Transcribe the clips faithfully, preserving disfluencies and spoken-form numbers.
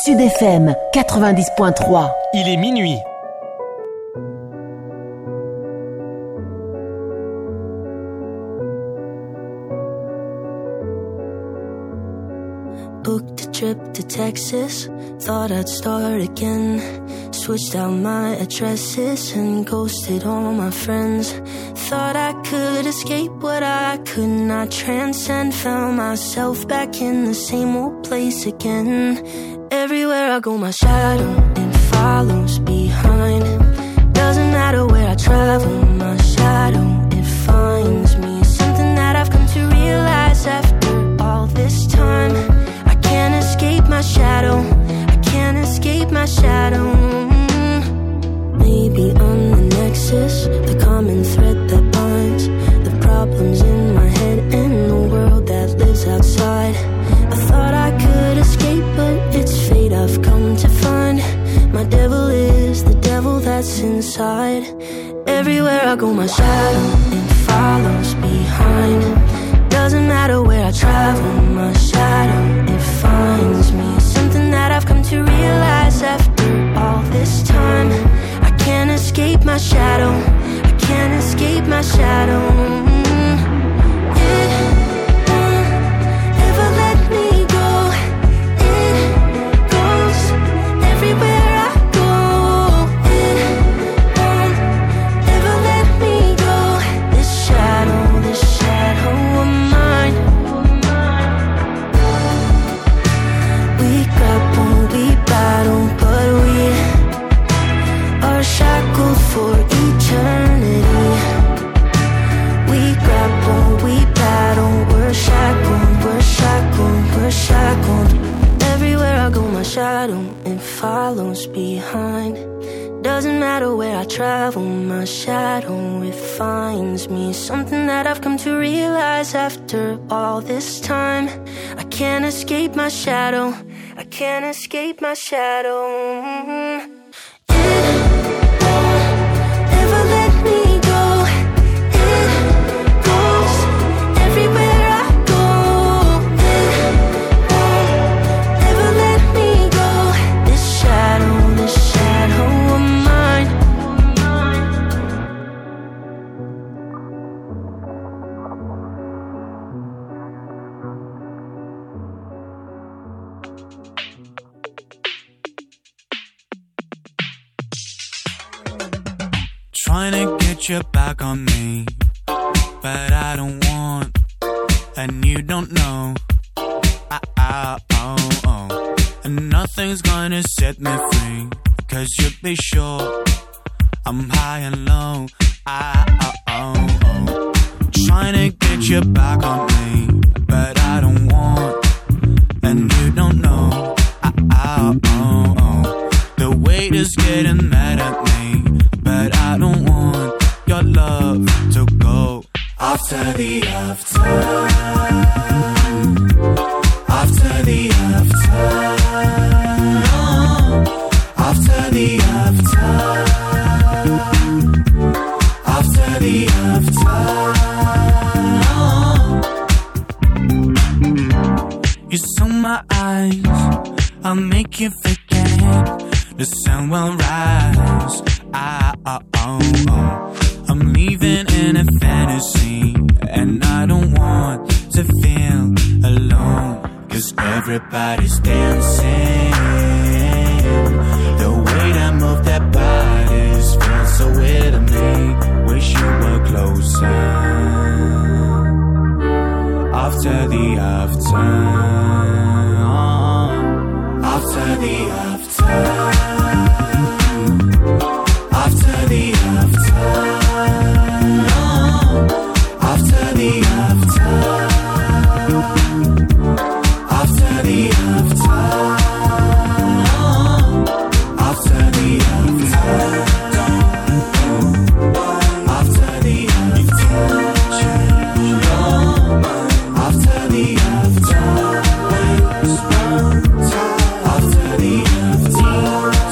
Sud F M quatre-vingt-dix point trois. Il est minuit. Booked a trip to Texas, thought I'd start again. Switched out my addresses and ghosted all my friends. Thought I could escape what I could not transcend. Found myself back in the same old place again. Everywhere I go my shadow, it follows behind. Doesn't matter where I travel, my shadow, it finds me. Something that I've come to realize after all this time. I can't escape my shadow, I can't escape my shadow. Maybe I'm the nexus, the common thread that binds the problems in my head and the world that lives outside. I thought I could escape, but it's fate I've come to find. My devil is the devil that's inside. Everywhere I go my shadow, it follows behind. Doesn't matter where I travel, my shadow, it finds me. Something that I've come to realize after all this time. I can't escape my shadow, I can't escape my shadow. It won't ever let me go. It goes everywhere I go. It won't ever let me go. This shadow, this shadow of mine. We grapple, we battle, but we are shackled for eternity. We grapple, we battle, we're shackled, we're shackled, we're shackled. Everywhere I go my shadow, it follows behind. Doesn't matter where I travel, my shadow, it finds me. Something that I've come to realize after all this time. I can't escape my shadow, I can't escape my shadow. Trying to get you back on me, but I don't want, and you don't know. I, I, oh, oh. And nothing's gonna set me free, cause you'll be sure I'm high and low. I, oh, oh, oh. Trying to get you back on me, but I don't want, and you don't know. I, I, oh, oh. The weight is getting mad at me, but I don't want your love to go. After the after, after the after, after the after, after the after. You saw my eyes, I'll make you forget. The sun will rise. I, I, oh, oh. I'm leaving in a fantasy, and I don't want to feel alone, cause everybody's dancing. The way they move their bodies feels so weird to me. Wish you were closer. After the after, oh. After the after, after the after, after the after, after the after, after the after, after the after, after the after.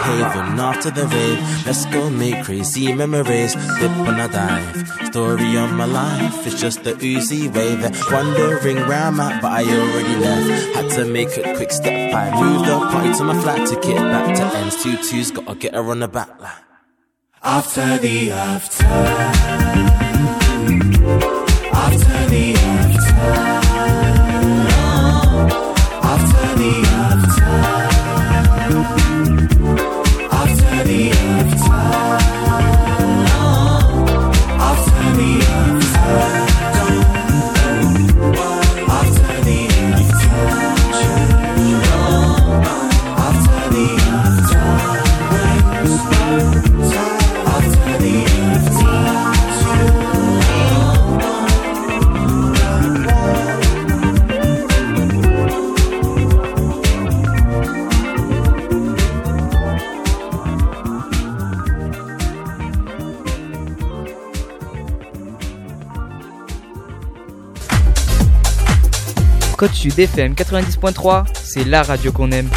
haven after the rave. Let's go make crazy memories. Dip on a dive. Story of my life. It's just the oozy wave. Wondering where I'm at, but I already left. Had to make a quick step. I moved the party to my flat to get back to ends. Two twos, gotta get her on the back line. After the after. After the after. After the after. After the after. After the after. After the after. After the after. After the after. Code Sud F M quatre-vingt-dix point trois, c'est la radio qu'on aime.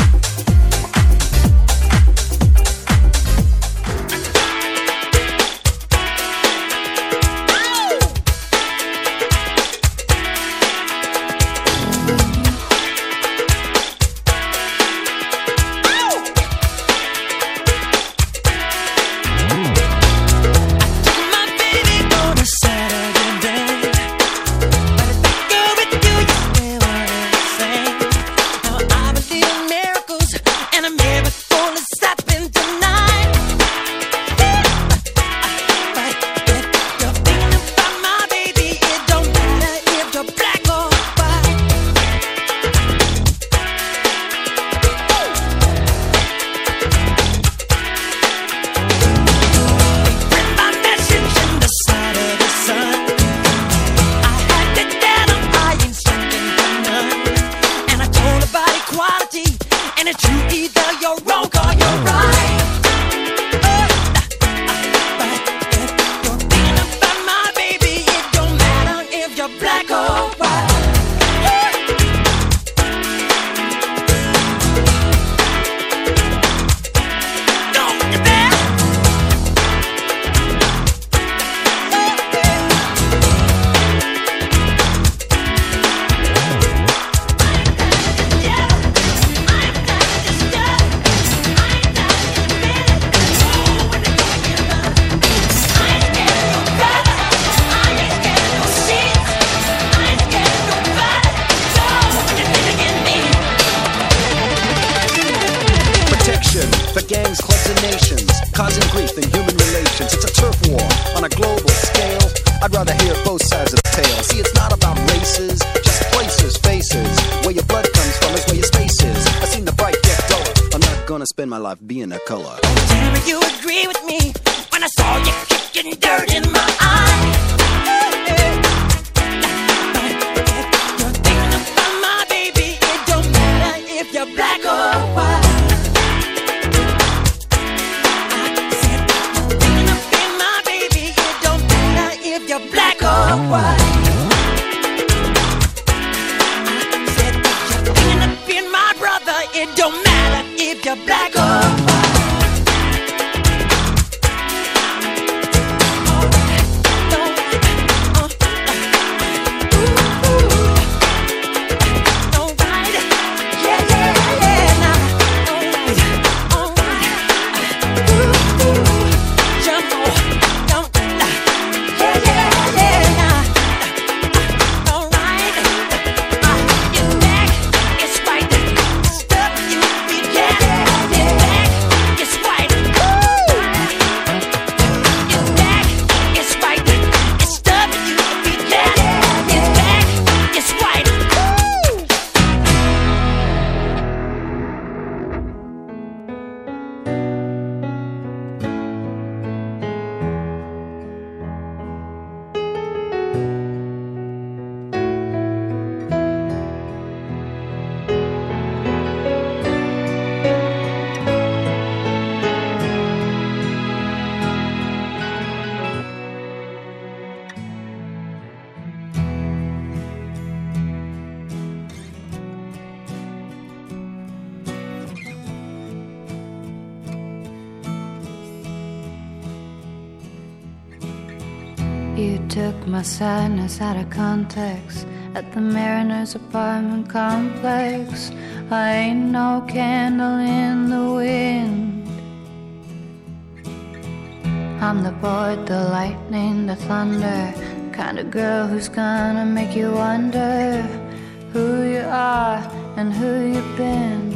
My life being a color. Tell me you agree with me when I saw you kicking dirt in my eye. You're thinking about my baby. It don't matter if you're black or white. I said you're thinking about my baby. It don't matter if you're black or white. I said you're thinking about my brother. It don't matter if you're black or white. You took my sadness out of context at the Mariner's apartment complex. I ain't no candle in the wind. I'm the board, the lightning, the thunder, kind of girl who's gonna make you wonder who you are and who you've been.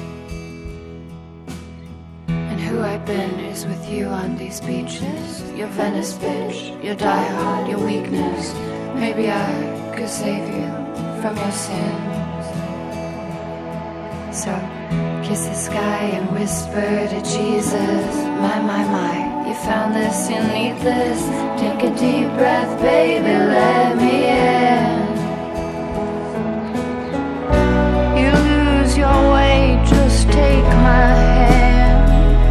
And who I've been is with you on these beaches. Your Venice bitch, your diehard, your weakness. Maybe I could save you from your sins. So kiss the sky and whisper to Jesus. My, my, my, you found this, you need this. Take a deep breath, baby, let me in. You lose your way, just take my hand.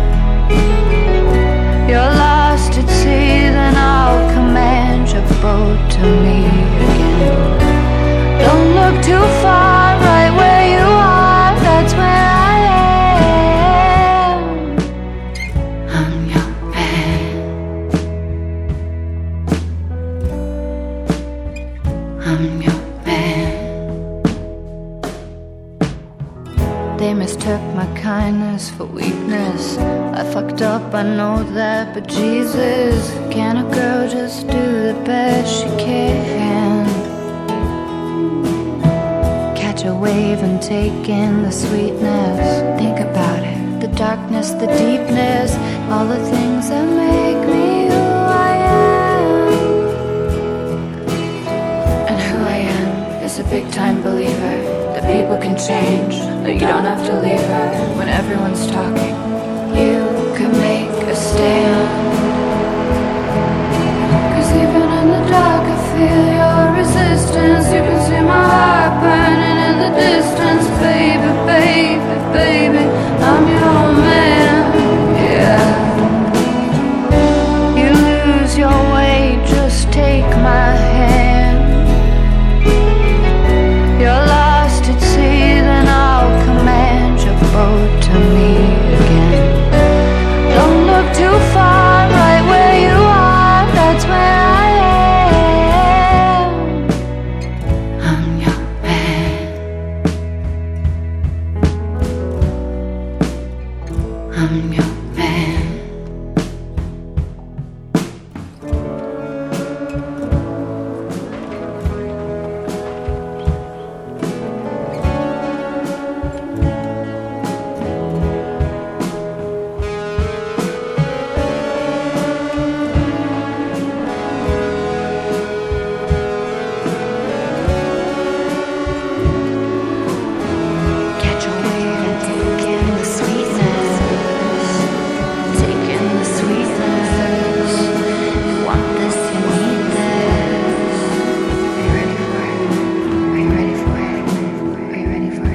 You're lost at sea, then I'll command your boat to me again. Don't look too far, right where you are, that's where I am. I'm your man. I'm your man. They mistook my kindness for weakness. I fucked up, I know that, but Jesus, can a girl just do the best she can? Catch a wave and take in the sweetness. Think about it, the darkness, the deepness, all the things that make me who I am. And who I am is a big time believer that people can change, that you don't have to leave her when everyone's talking. You can make a stand. Cause even in the dark I feel your resistance. You can see my heart burning in the distance. Baby, baby, baby, I'm your man, yeah. You lose your way, just take my hand. You're lost at sea, then I'll command your boat to me again. Don't look too far, right where you are, that's where I am. I'm your man. I'm your man. Catch a wave and take in the sweetness. Take in the sweetness. You want this, you need this. Are you ready for it? Are you ready for it? Are you ready for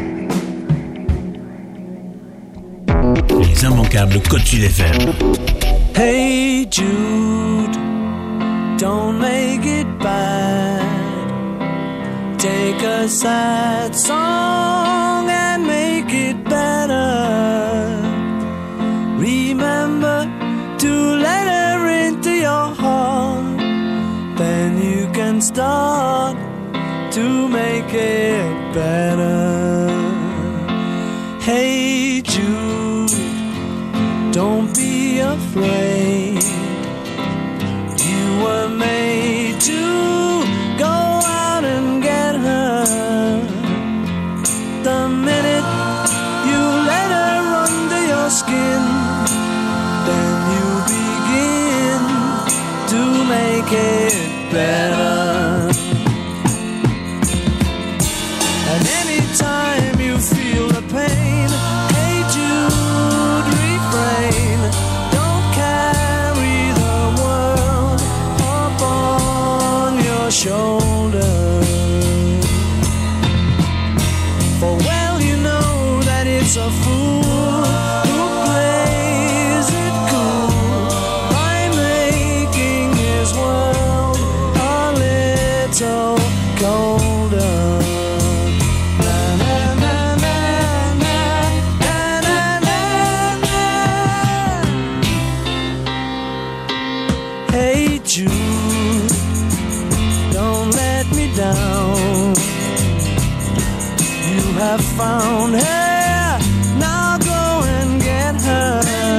it? Les immanquables Côte Sud F M. Hey Jude, don't make it bad. Take a sad song and make it better. Remember to let her into your heart. Then you can start to make it better. Hey Jude, don't be afraid. You were made to go out and get her. The minute you let her under your skin, then you begin to make it better. And anytime you feel the pain, hey Jude, refrain. Don't carry the world upon your shoulder. For well you know that it's a fool who plays it cool by making his world a little colder. Hey Jude, have found her. Now go and get her.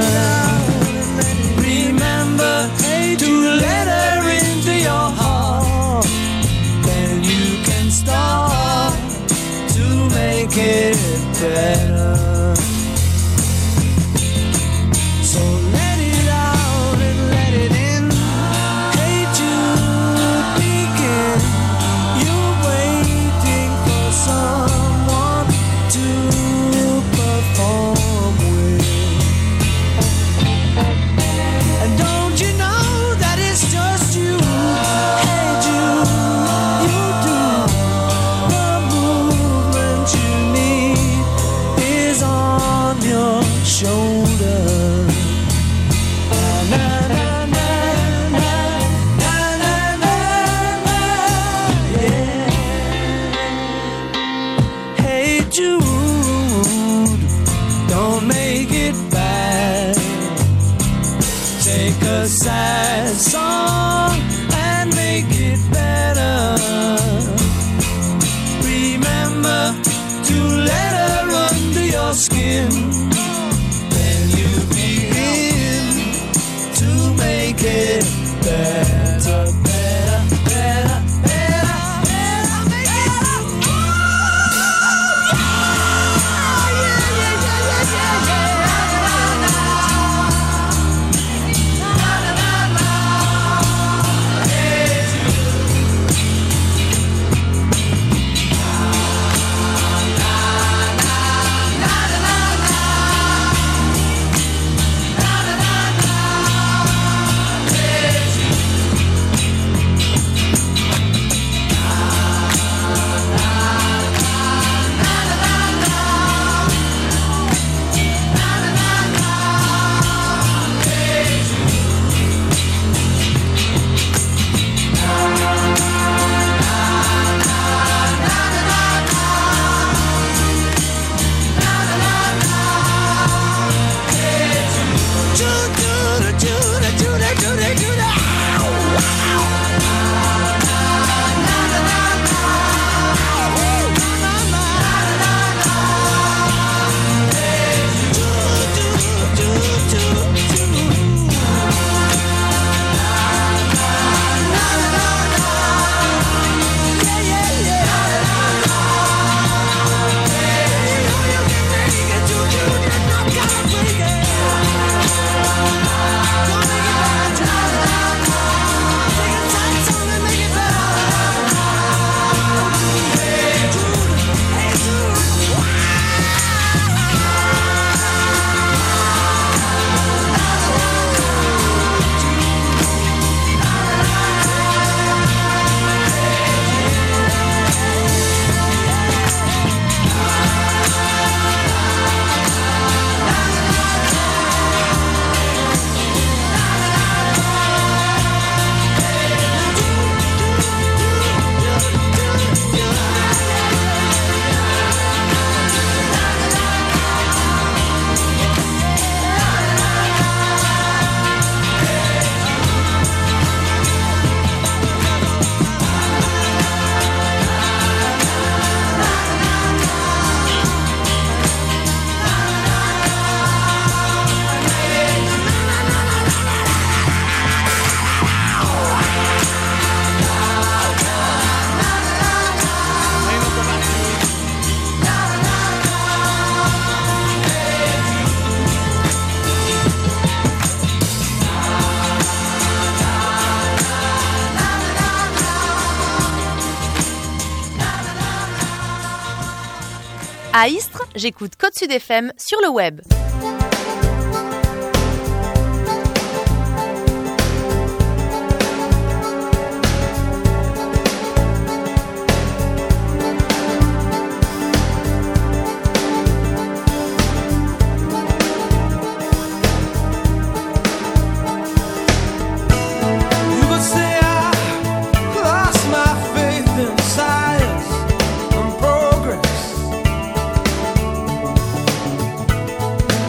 Remember to let her into your heart. Then you can start to make it better. So let it out and let it in. Hey Jude, begin. You're waiting for someone to perform with. And don't you know that it's just you? Hey Jude, you do. The movement you need is on your shoulder. A sad song and make it better. Remember to let her under your skin. Then you begin to make it better, better, better, better, better, make it better. Yeah, yeah, yeah, yeah, yeah, yeah. À Istres, j'écoute Côte Sud F M sur le web. Science and progress.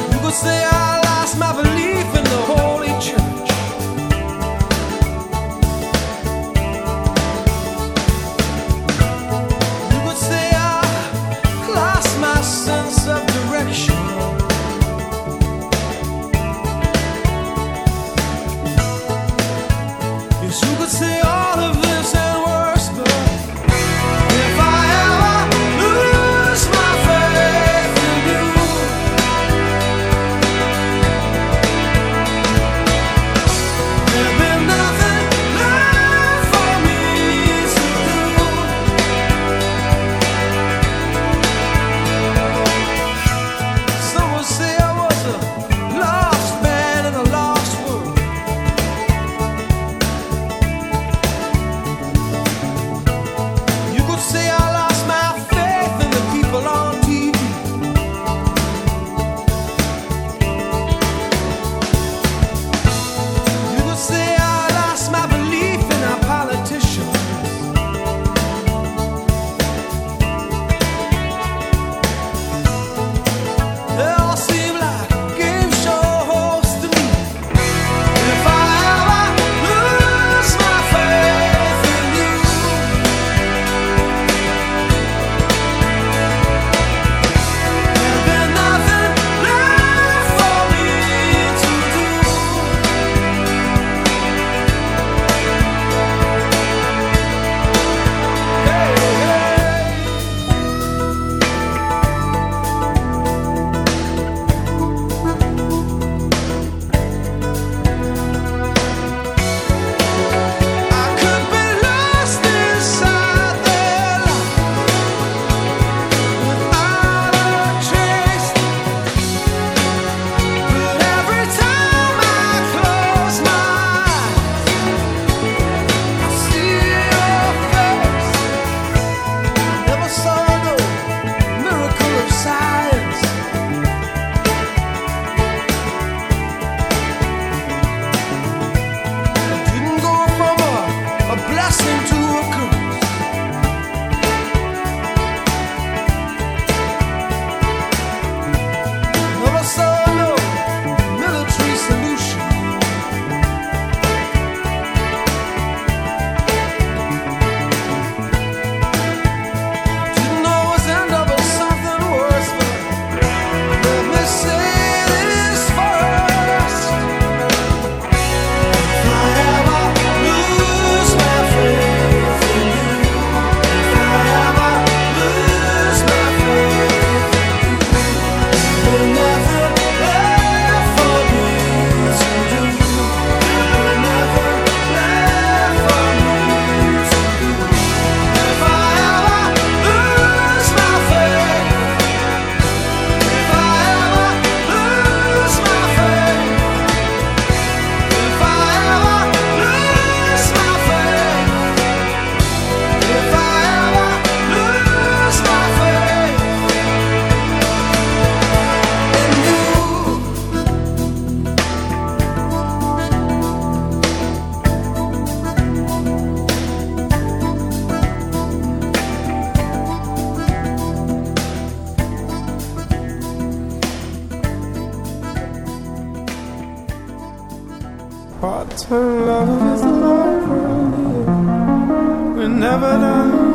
Part-time love is the life around here. We're never done.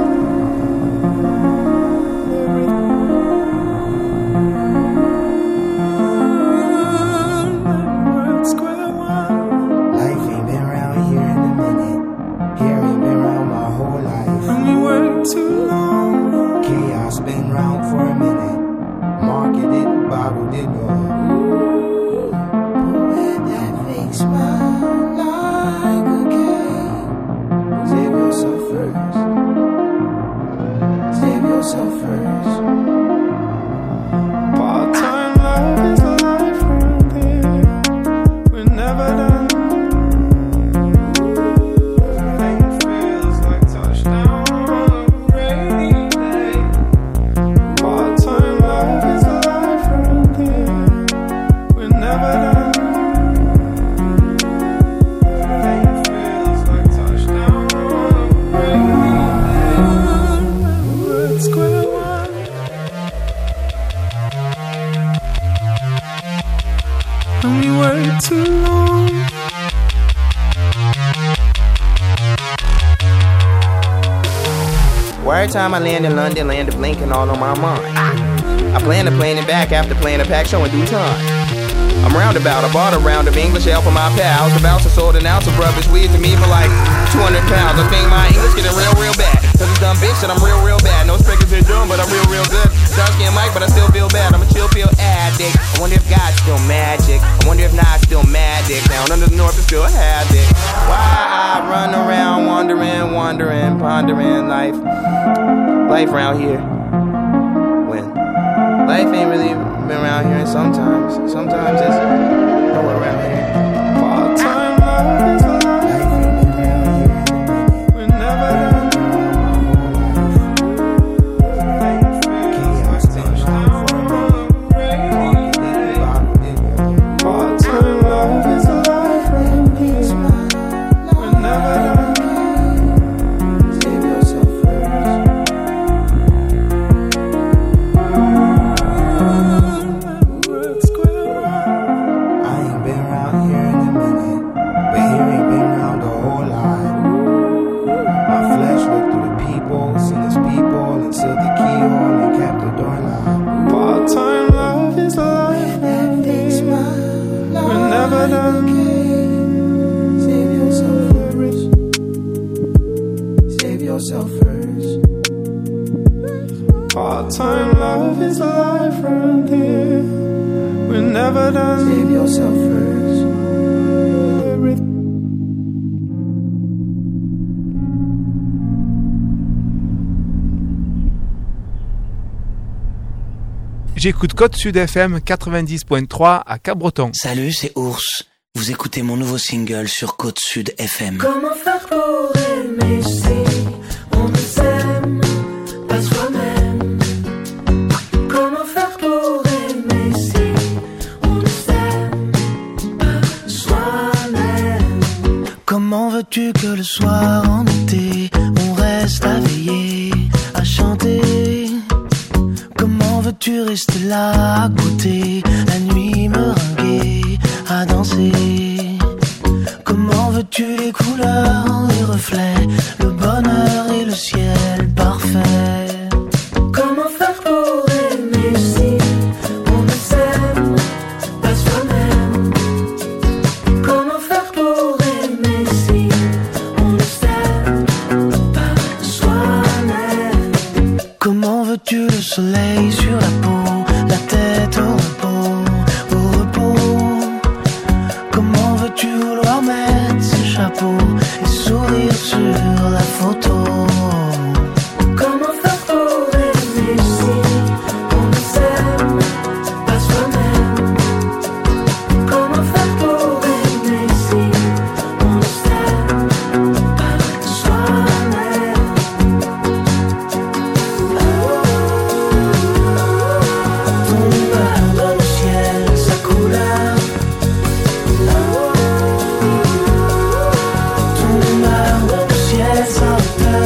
Too long. Chaos been round for a minute. Marketed, bottled it all. Poet that fake smile like a game. Save yourself first. Save yourself first. Part-time love is a life around here. We're never done. Too long. Well, every time I land in London, land of Lincoln all on my mind. I plan to plan it back after playing a pack show in due time. I'm roundabout, I bought a round of English ale for my pals. The bouncer sold an ounce of rubbish weed to me for like two hundred pounds. I think my English getting real, real bad. Cause it's dumb bitch that I'm real, real bad. No sprinkles in doom, but I'm real, real good. Dark skin Mike, but I still feel bad. I'm a chill pill addict. I wonder if God's still magic. I wonder if not still magic. Down under the north is still havoc. Why I run around wondering, wondering, pondering life. Life around here. When life ain't really been around here, and sometimes, sometimes it's nowhere around here. Part-time love is a life ain't been around here. We're never done. Chaos been around for a minute. Part-time love is a life around here. We're never done. Save yourself first. Part-time love is a life around here. We're never done. Save yourself first. J'écoute Côte Sud F M quatre-vingt-dix point trois à Cabreton. Salut, c'est Ours. Vous écoutez mon nouveau single sur Côte Sud F M. Comment faire pour aimer si on ne s'aime pas soi-même? Comment faire pour aimer si on ne s'aime pas soi-même? Comment veux-tu que le soir en été on reste à veiller, à chanter? Comment veux-tu rester là à côté, la nuit meringuée, à danser? Comment veux-tu les couleurs, les reflets, le bonheur et le ciel parfait? Comment faire pour aimer si on ne s'aime pas soi-même? Comment faire pour aimer si on ne s'aime pas soi-même? Comment veux-tu le soleil sur la peau, la tête au repos, au repos? Comment veux-tu vouloir mettre ce chapeau et sourire sur la photo? Comment faire pour aimer si on ne s'aime pas soi-même? Comment faire pour aimer si on ne s'aime pas soi-même? Ton humeur dans le ciel, sa couleur. Ton humeur dans le ciel, sa hauteur.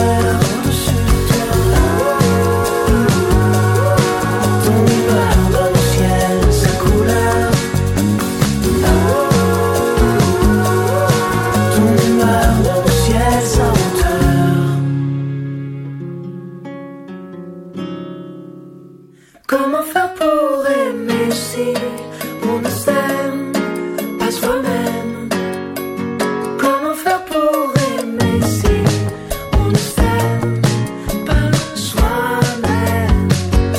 Comment faire pour aimer si on ne s'aime pas soi-même? Comment faire pour aimer si on ne s'aime pas soi-même?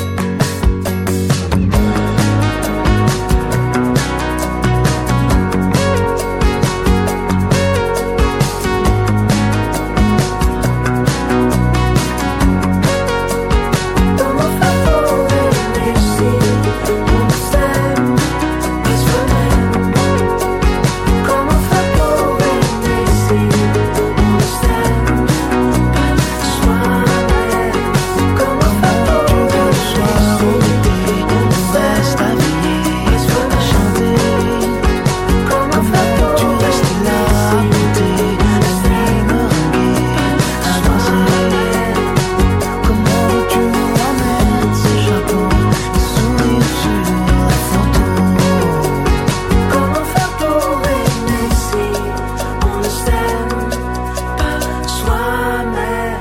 Comment faire pour aimer si on ne s'aime pas soi-même? Comment faire pour aimer si on ne s'aime pas soi-même? Comment faire pour aimer si on reste à veiller, à chanter? Comment faire pour tu restes là à côté, la nuit me regarde à danser? Comment veux-tu remettre ce chapeau et sourire sur la photo? Comment faire pour aimer si on ne s'aime pas soi-même?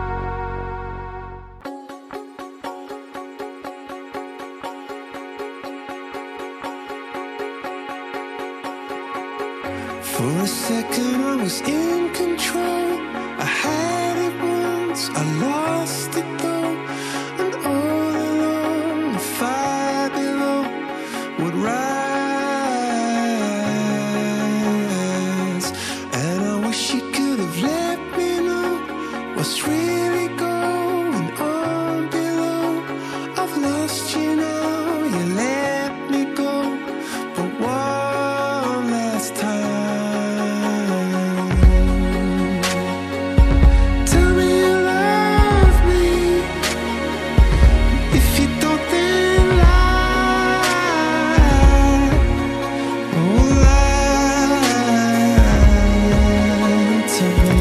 For a second I was in control. I had it once, I lost it though. And all along the fire below would rise. And I wish you could have let me know what's really going on below. I've lost you now, you let me go. But one last time, tell me you love me. If you don't, then lie. Oh, lie to me.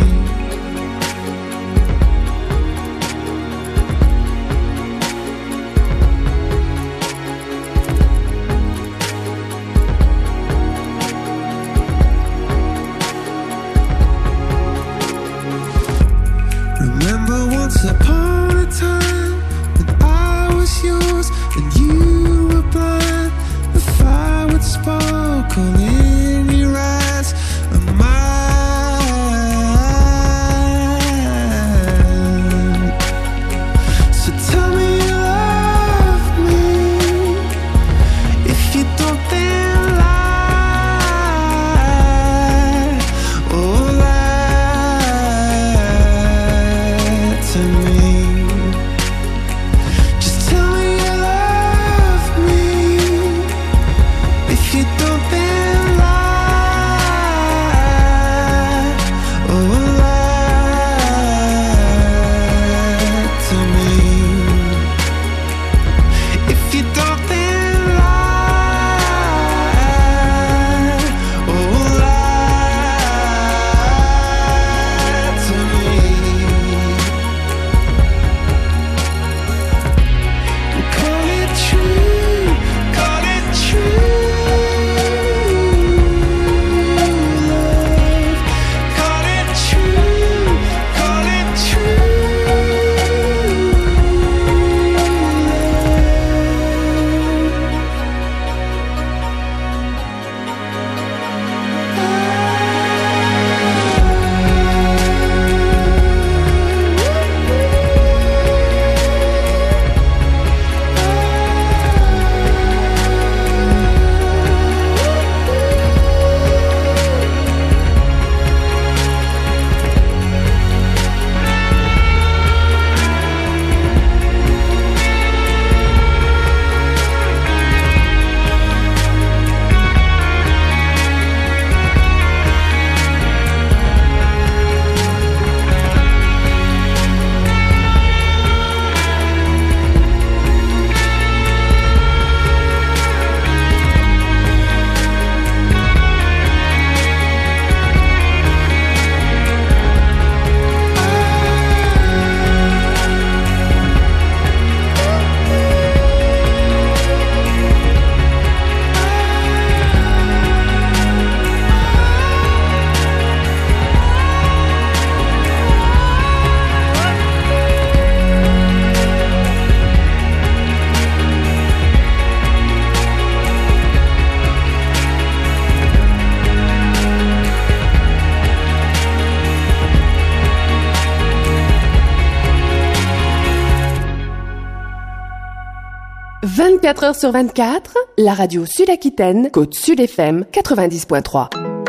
vingt-quatre heures sur vingt-quatre, la radio Sud-Aquitaine, Côte-Sud F M quatre-vingt-dix point trois.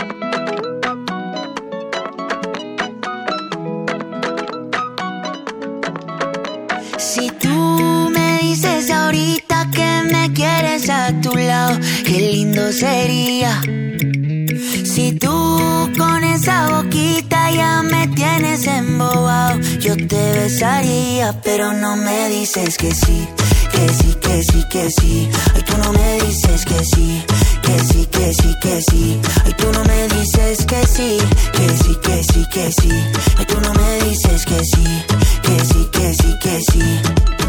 Si tú me dices ahorita que me quieres a tu lado, qué lindo sería. Si tú con esa boquita ya me tienes embobado, yo te besaría, pero no me dices que sí, que sí, que sí, que sí. Ay, tú no me dices que sí, que sí, que sí, que sí. Ay, tú no me dices que sí, que sí, que sí, que sí. Ay, tú no me dices que sí, que sí, que sí, que sí.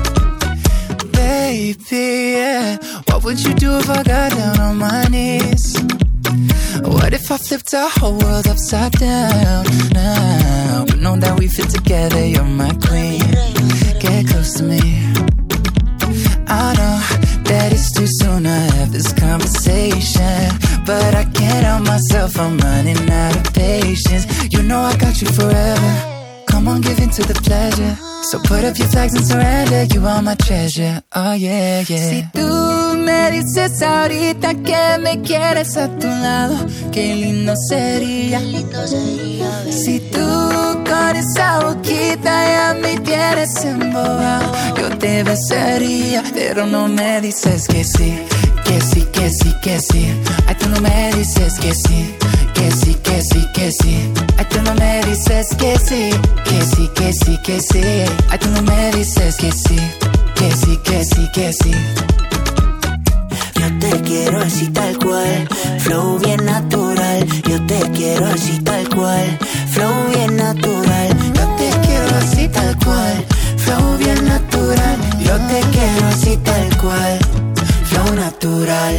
Baby, yeah, what would you do if I got down on my knees? What if I flipped our whole world upside down now? But know that we fit together, you're my queen. Get close to me. I know that it's too soon to have this conversation, but I can't help myself, I'm running out of patience. You know I got you forever. Come on, give in to the pleasure. So put up your flags and surrender, you are my treasure, oh yeah, yeah. Si tú me dices ahorita que me quieres a tu lado, qué lindo sería, qué lindo sería, baby. Si tú con esa boquita ya me tienes embobado, yo te besaría, pero no me dices que sí, que sí, que sí, que sí. Ay, tú no me dices que sí, que sí, que sí, que sí. Ay, tú no me dices que sí, que sí, que sí, que sí. Ay, tú no me dices que sí, que sí, que sí, que sí. Yo te quiero así tal cual, flow bien natural. Yo te quiero así tal cual, flow bien natural. Yo te quiero así tal cual, flow bien natural. Yo te quiero así tal cual, flow natural.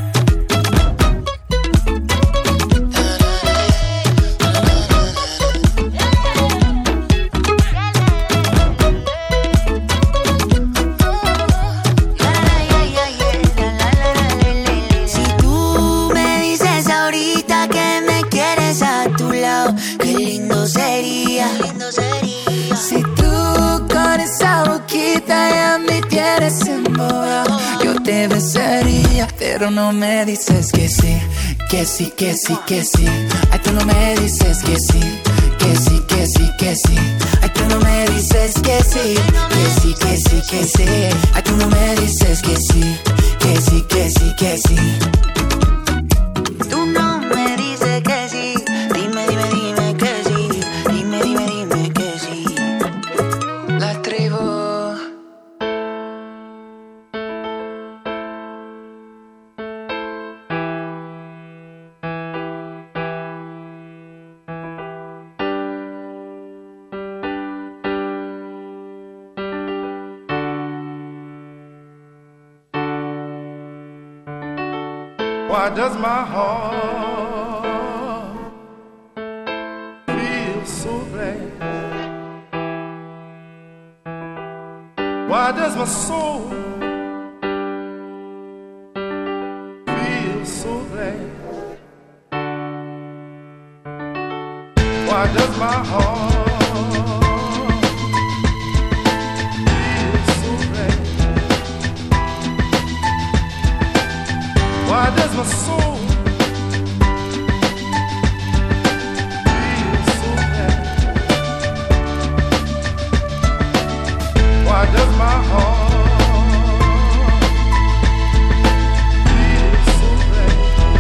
Qué lindo sería, qué lindo sería. Si tú con esa boquita ya me tienes embobado, yo te besaría, pero no me dices que sí, que sí, que sí, que sí. Ay, tú no me dices que sí, que sí, que sí, que sí. Ay, tú no me dices que sí, que sí, que sí, que sí. Ay, tú no me dices que sí, que sí, que sí, que sí. Tú no me dices que sí. Dime, dime, dime que sí. Dime, dime, dime que sí. La tribu. Why does my heart feel so bad? Why does my soul feel so bad? Why does my heart feel so bad? Why does my soul feel so bad? Why does my heart feel so bad?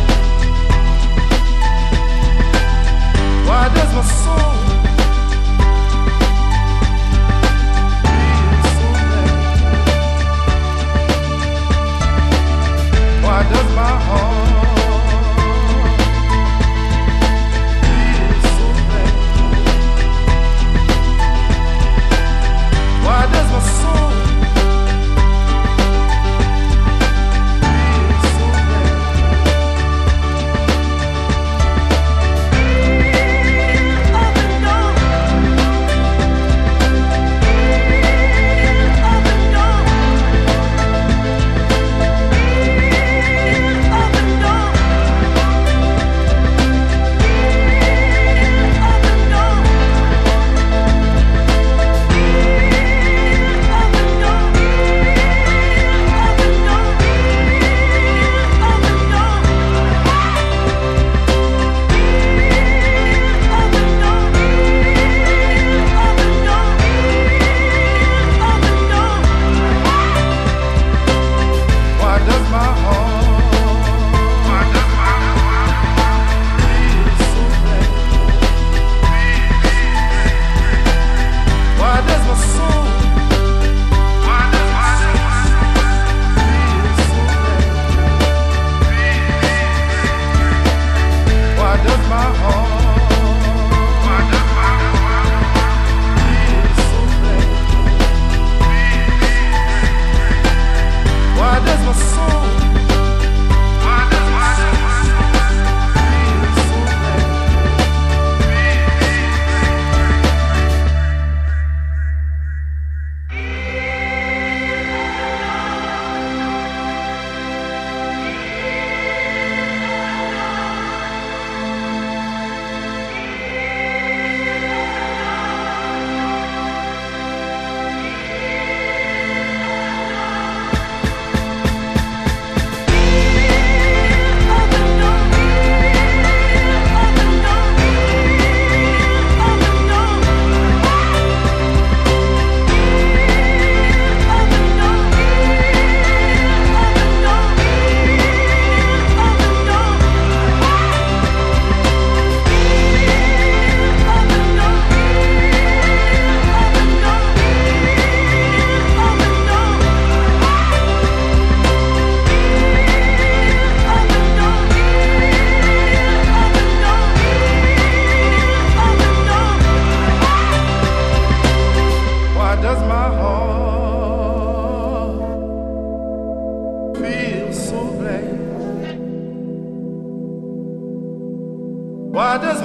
Why does my soul feel so bad? Why does my heart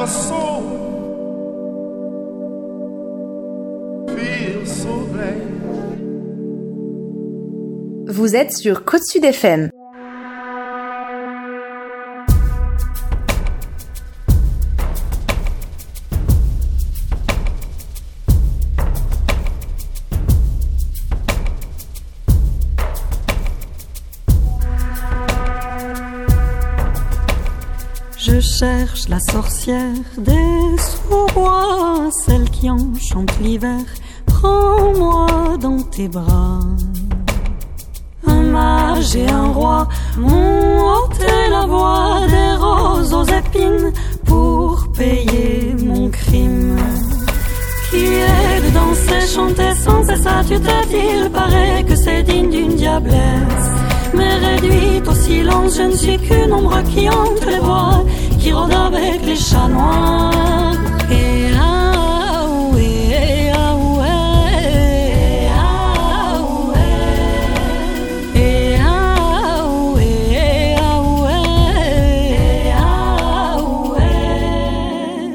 my soul feels so glad. Vous êtes sur Côte Sud F M. Je cherche la sorcière des sous-bois, celle qui enchante l'hiver. Prends-moi dans tes bras. Un mage et un roi m'ont ôté la voix, des roses aux épines pour payer mon crime. Qui est de danser, chanter sans cesse à tue-tête, il paraît que c'est digne d'une diablesse. Mais réduite au silence, je ne suis qu'une ombre qui hante les bois, qui rôde avec les chats noirs. Et ah ouais, et ah ouais, et ah ouais, et ah ouais, et ah ouais, et ah ouais.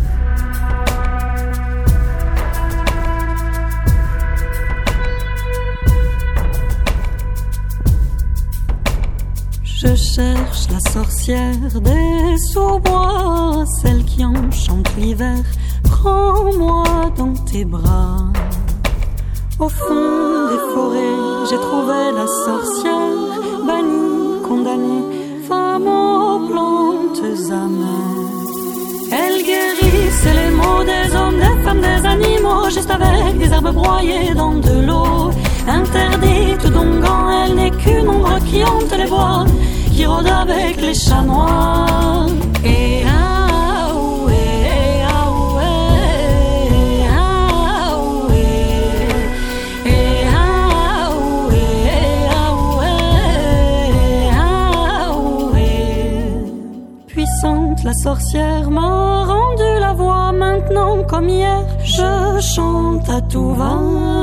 Je cherche la sorcière des sous-bois, celle qui enchante l'hiver. Prends-moi dans tes bras. Au fond des forêts, j'ai trouvé la sorcière, bannie, condamnée, femme aux plantes amères. Elle guérissait les maux des hommes, des femmes, des animaux, juste avec des herbes broyées dans de l'eau. Interdite donc quand elle n'est qu'une ombre qui hante les bois, qui rôde avec les chats noirs. Et ah ouais, ah ouais, ah ouais, et ah ouais, ah ouais, ah ouais. Puissante la sorcière m'a rendu la voix, maintenant comme hier, je chante à tout va.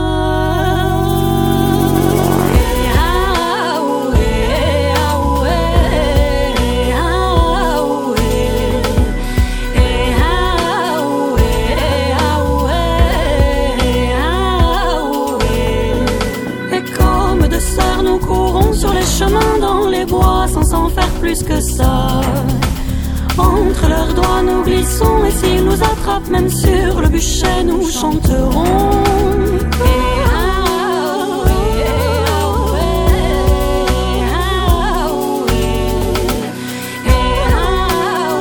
Chemin dans les bois sans s'en faire plus que ça. Entre leurs doigts nous glissons, et s'ils nous attrapent même sur le bûcher, nous chanterons. Et ah ouais, ah ouais, ah ouais, et ah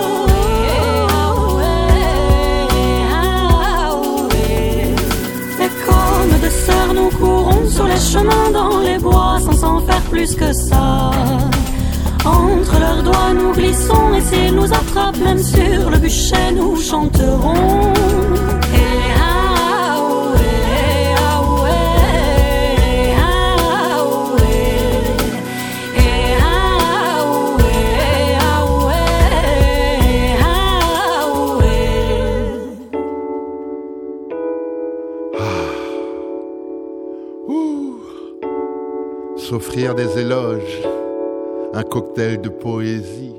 ouais, ah ouais. Et comme deux sœurs nous courons sur les chemins dans les bois sans s'en faire plus que ça. Entre leurs doigts nous glissons, et s'ils nous attrapent même sur le bûcher, nous chanterons. Et ah ouais, ah ouais, ah ouais, et ah ouais, ah ouais, ah ouais. Ouh. S'offrir des éloges, un cocktail de poésie.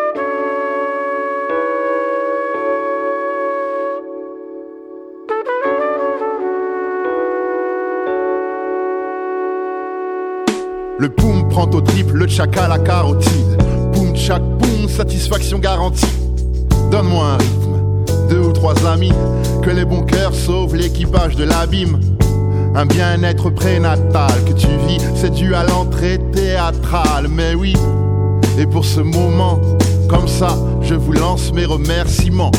Le poum prend au triple, le tchaka la carotide. Poum tchak poum, satisfaction garantie. Donne-moi un rythme, deux ou trois amis, que les bons cœurs sauvent l'équipage de l'abîme. Un bien-être prénatal que tu vis, c'est dû à l'entrée théâtrale, mais oui. Et pour ce moment, comme ça, je vous lance mes remerciements.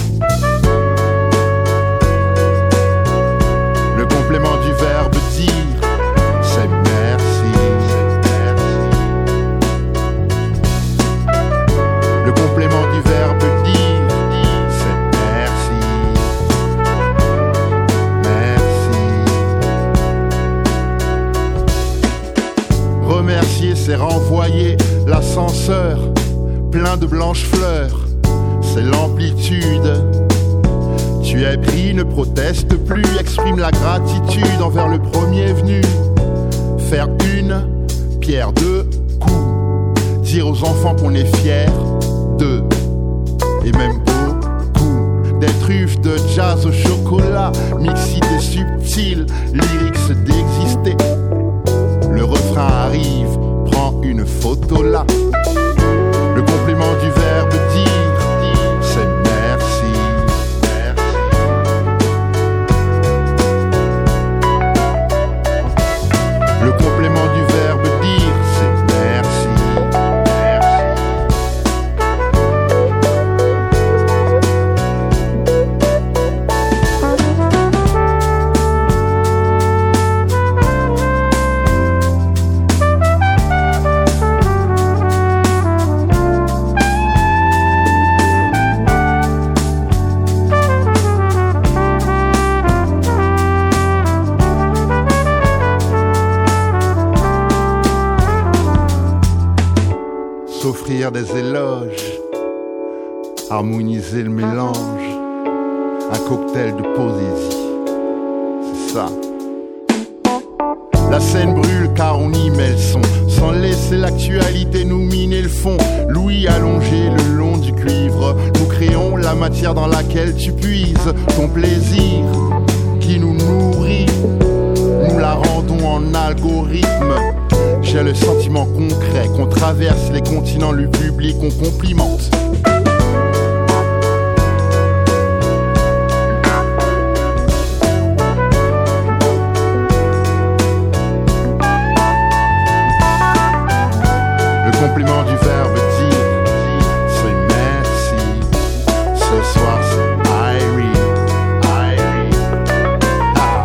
Le complément du verbe dire, c'est merci. Le complément du verbe dire, c'est merci. Merci. Remercier, c'est renvoyer l'ascenseur plein de blanches fleurs, c'est l'amplitude. Tu es pris, ne proteste plus, exprime la gratitude envers le premier venu. Faire une pierre deux coups, dire aux enfants qu'on est fiers d'eux, et même beaucoup. Des truffes de jazz au chocolat, mixité subtile, lyrics d'exister. Le refrain arrive, prends une photo là. Le complément du verbe dire, c'est merci, merci. Le complément du verbe dire, c'est merci, s'offrir des éloges, harmoniser le mélange, un cocktail de poésie, c'est ça. La scène brûle car on y met le son, sans laisser l'actualité nous miner le fond. Louis allongé le long du cuivre, nous créons la matière dans laquelle tu puises ton plaisir qui nous nourrit. Nous la rendons en algorithme. J'ai le sentiment concret qu'on traverse les continents, le public on complimente. Le complément du verbe dire, c'est merci. Ce soir c'est Irie, Irie. Ah.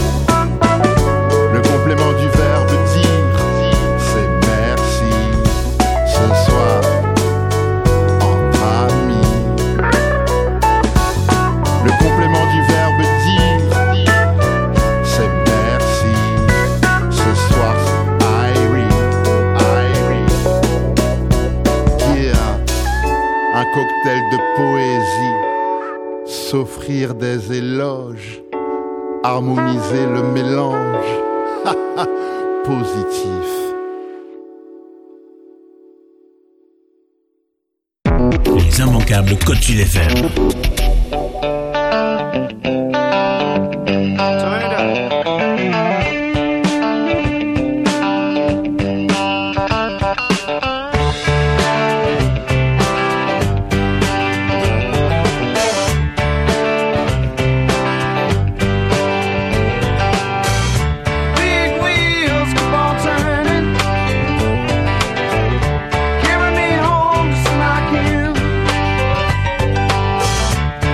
Le complément du verbe dire, c'est merci. Ce soir, entre amis. Le complément du verbe dire, c'est merci. Ce soir c'est Irie, Irie. Yeah. Un cocktail de poésie, s'offrir des éloges, harmoniser le mélange, positif. Les immanquables Côte Sud F M. Big wheels keep on turning, carry me home just like you.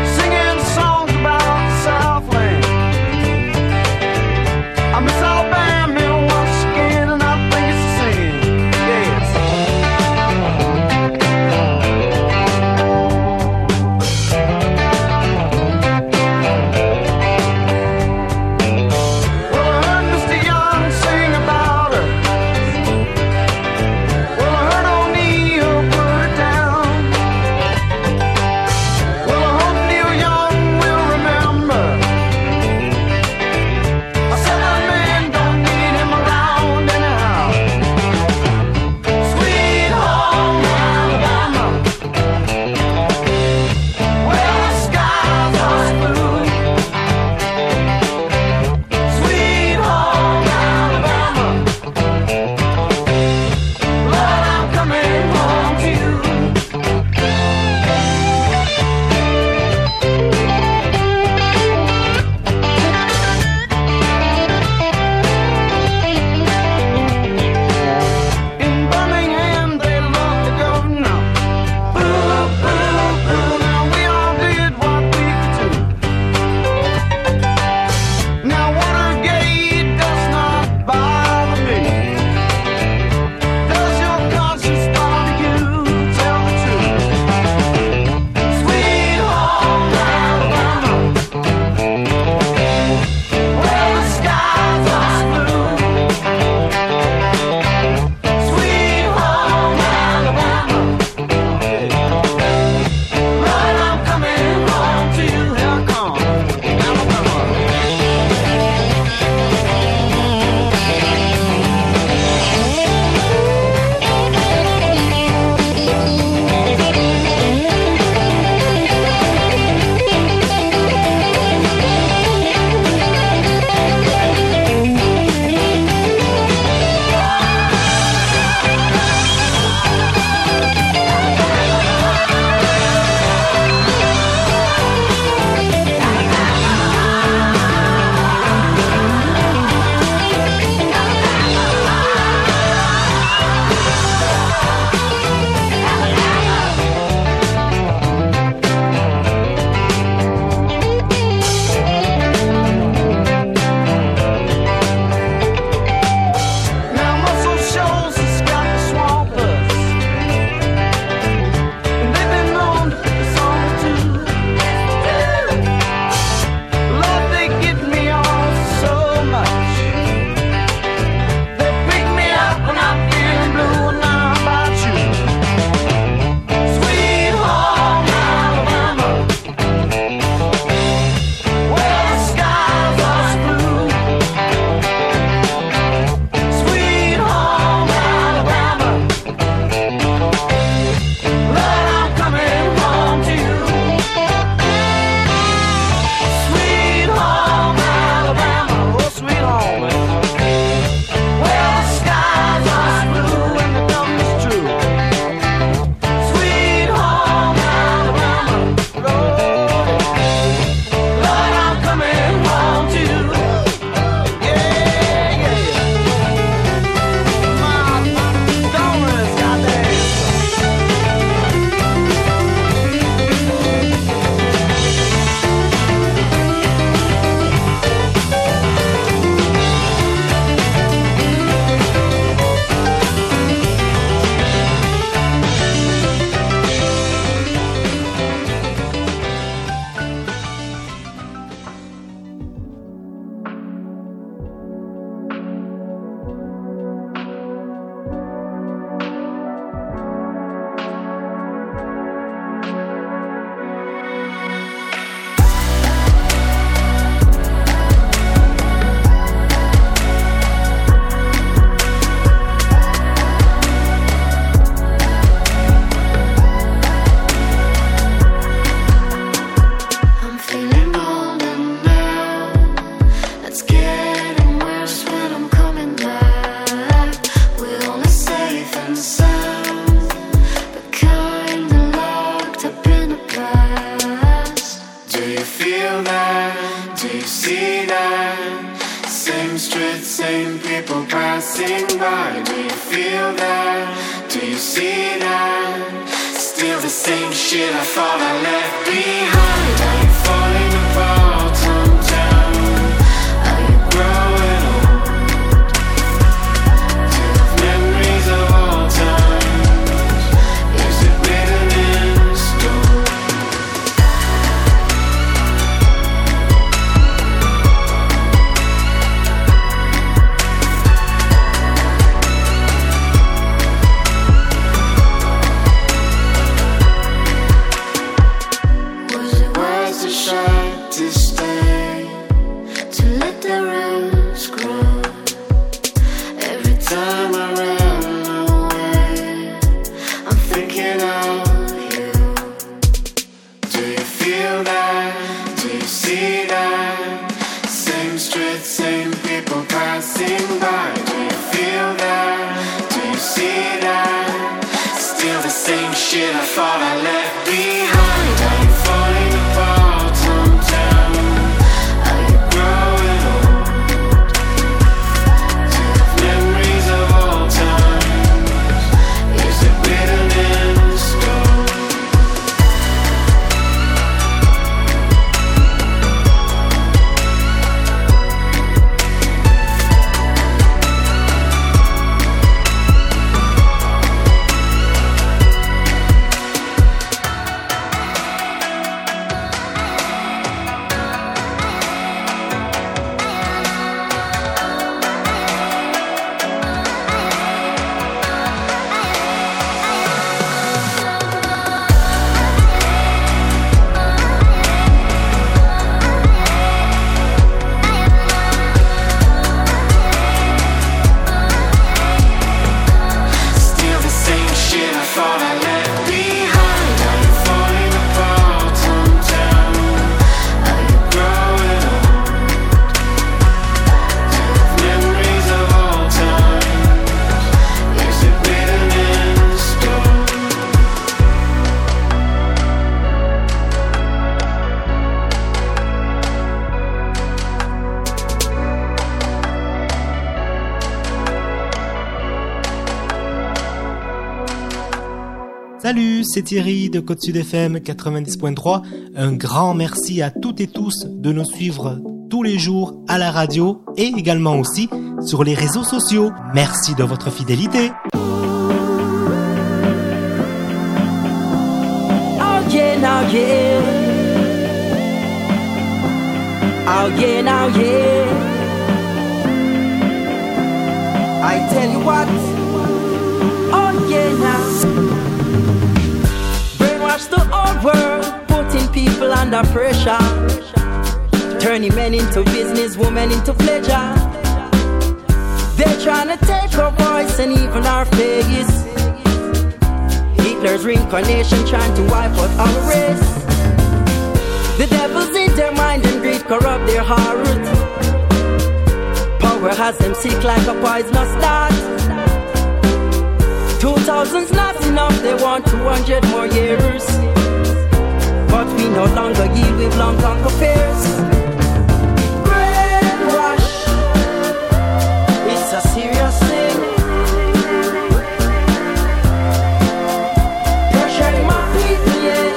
passing by. Do you feel that? Do you see that? Still the same shit I thought I left behind. Are you falling apart on town? Are you growing old? Do you have memories of all times? Is it written in stone? To shy, to stay, to let the roots grow. Every time I run away, I'm thinking of you. Do you feel that? Do you see that? Same street, same people passing by. Do you feel that? Do you see that? Still the same shit I thought I left behind. Are you falling apart? Salut, c'est Thierry de Côte-Sud F M quatre-vingt-dix point trois. Un grand merci à toutes et tous de nous suivre tous les jours à la radio et également aussi sur les réseaux sociaux. Merci de votre fidélité. Oh yeah, now yeah. Oh yeah, now yeah. I tell you what. Oh yeah, now. Brainwash the old world, putting people under pressure, turning men into business, women into pleasure. They're trying to take our voice and even our face. Hitler's reincarnation trying to wipe out our race. The devil's in their mind and greed corrupt their heart. Power has them sick like a poisonous dart. Two thousand's not enough, they want two hundred more years. But we no longer yield with long conquer fears. Brainwash, it's a serious thing. Pressuring my people, yeah,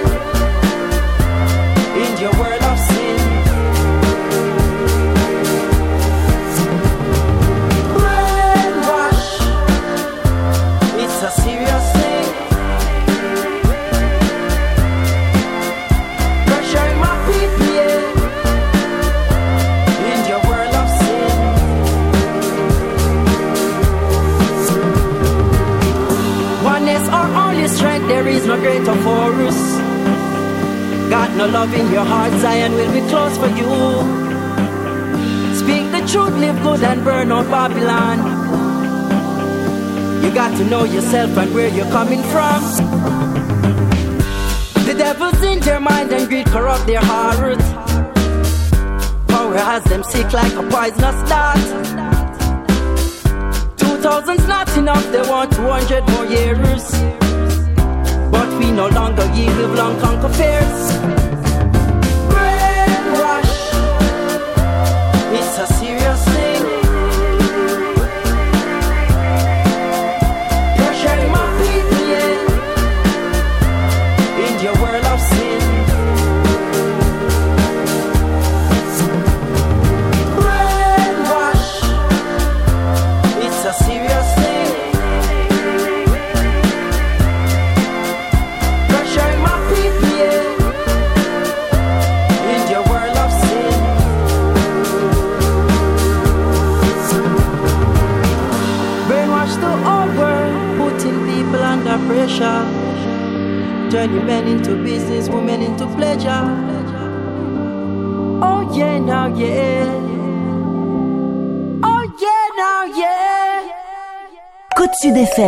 in your world of sin. Brainwash, it's a serious thing. Pressuring my people, yeah, in your world of sin. Oneness our only strength, there is no greater force. Got no love in your heart, Zion will be close for you. Speak the truth, live good and burn out Babylon. You got to know yourself and where you're coming from. The devil's in their mind and greed corrupt their heart. Power has them sick like a poisonous dart. Two thousand's not enough, they want two hundred more years. But we no longer yield with long conquer fears. Brainwash, it's a serious thing. Watch the old world putting people under pressure, turning men into business, women into pleasure. Oh yeah, now yeah. Oh yeah, now yeah. Côte Sud F M.